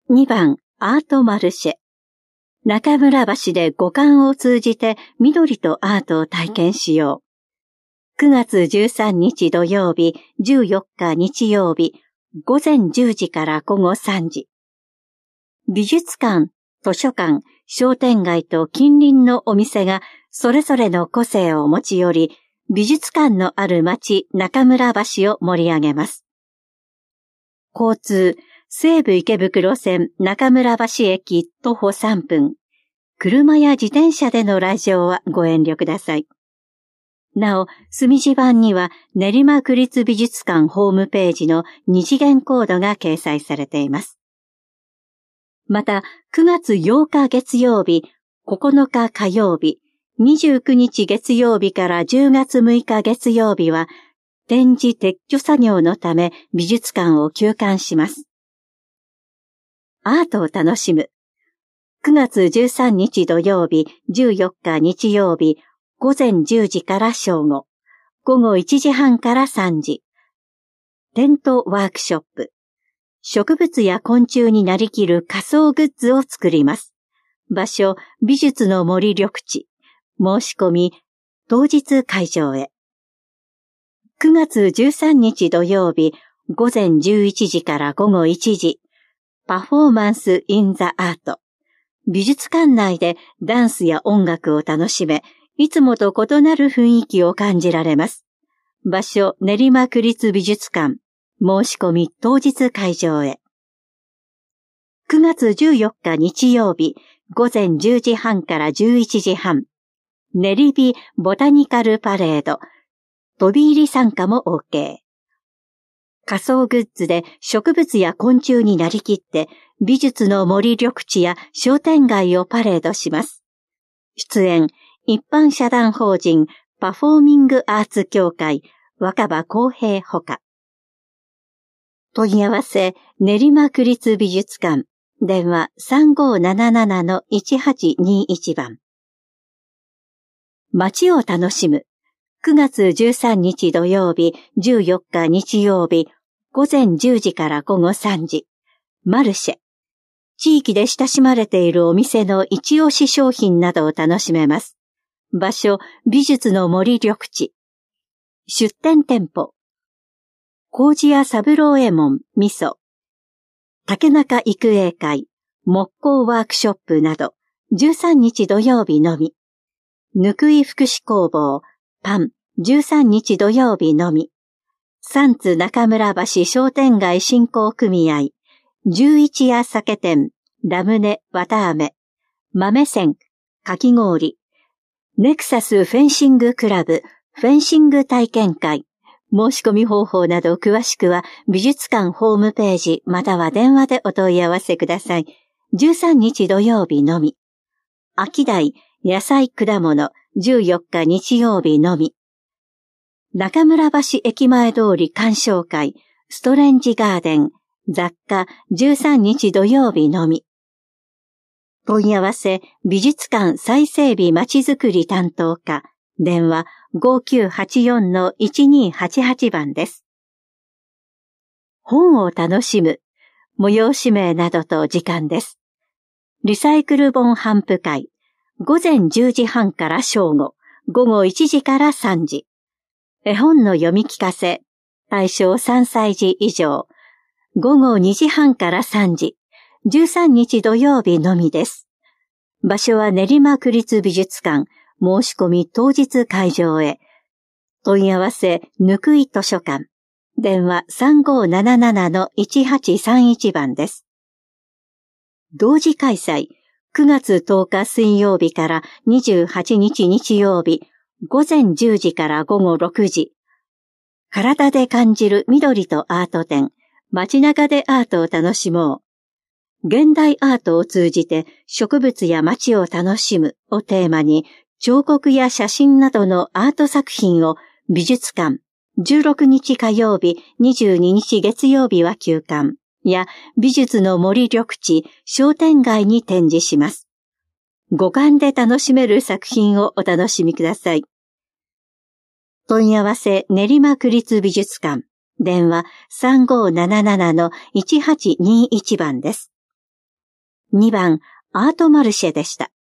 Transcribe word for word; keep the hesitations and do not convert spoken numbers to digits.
にばん、アートマルシェ。中村橋で五感を通じて緑とアートを体験しよう。くがつじゅうさんにち土曜日、じゅうよっか日曜日、ごぜんじゅうじからごごさんじ。美術館、図書館、商店街と近隣のお店がそれぞれの個性を持ち寄り、美術館のある町中村橋を盛り上げます。交通、西武池袋線中村橋駅徒歩さんぷん。車や自転車での来場はご遠慮ください。なお、墨字版には練馬区立美術館ホームページの二次元コードが掲載されています。また、くがつようか月曜日、ここのか火曜日、にじゅうくにち月曜日からじゅうがつむいか月曜日は、展示撤去作業のため美術館を休館します。アートを楽しむ。くがつじゅうさんにち土曜日、じゅうよっか日曜日、ごぜんじゅうじから正午、ごごいちじはんからさんじ。テントワークショップ。植物や昆虫になりきる仮想グッズを作ります。場所、美術の森緑地。申し込み、当日会場へ。くがつじゅうさんにち土曜日、ごぜんじゅういちじからごごいちじ。パフォーマンス・イン・ザ・アート。美術館内でダンスや音楽を楽しめ、いつもと異なる雰囲気を感じられます。場所、練馬区立美術館。申し込み当日会場へ。くがつじゅうよっか日曜日、ごぜんじゅうじはんからじゅういちじはん。練美ボタニカルパレード。飛び入り参加も OK。仮想グッズで植物や昆虫になりきって美術の森緑地や商店街をパレードします。出演、一般社団法人パフォーミングアーツ協会若葉公平ほか。問い合わせ、練馬区立美術館、電話 さんごーなななな いちはちにいち 番。街を楽しむ。くがつじゅうさんにち土曜日、じゅうよっか日曜日、ごぜんじゅうじからごごさんじ。マルシェ。地域で親しまれているお店の一押し商品などを楽しめます。場所、美術の森緑地。出店店舗。麹屋三郎右衛門、味噌。竹中育英会、木工ワークショップなど、じゅうさんにち土曜日のみ。ぬくい福祉工房、パン、じゅうさんにち土曜日のみ。三津中村橋商店街振興組合、十一夜酒店、ラムネ、綿飴、豆仙、かき氷、ネクサスフェンシングクラブ、フェンシング体験会、申し込み方法など詳しくは美術館ホームページまたは電話でお問い合わせください。じゅうさんにち土曜日のみ。秋台、野菜果物、じゅうよっか日曜日のみ。中村橋駅前通り鑑賞会、ストレンジガーデン、雑貨じゅうさんにち土曜日のみ。問い合わせ、美術館再整備まちづくり担当課、電話 ごきゅうはちよん いちにはちはち 番です。本を楽しむ、催し名などと時間です。リサイクル本頒布会、ごぜんじゅうじはんから正午、ごごいちじからさんじ。絵本の読み聞かせ、対象さんさいじ以上、ごごにじはんからさんじ、じゅうさんにち土曜日のみです。場所は練馬区立美術館、申し込み当日会場へ。問い合わせ、ぬくい図書館。電話 さんごーなななな いちはちさんいち 番です。同時開催、くがつとおか水曜日からにじゅうはちにち日曜日、ごぜんじゅうじからごごろくじ。体で感じる緑とアート展、街中でアートを楽しもう。現代アートを通じて植物や街を楽しむをテーマに、彫刻や写真などのアート作品を美術館、じゅうろくにち火曜日、にじゅうににち月曜日は休館や美術の森緑地商店街に展示します。五感で楽しめる作品をお楽しみください。問い合わせ練馬区立美術館、電話 さんごーななな いちはちにいち 番です。 にばんアートマルシェでした。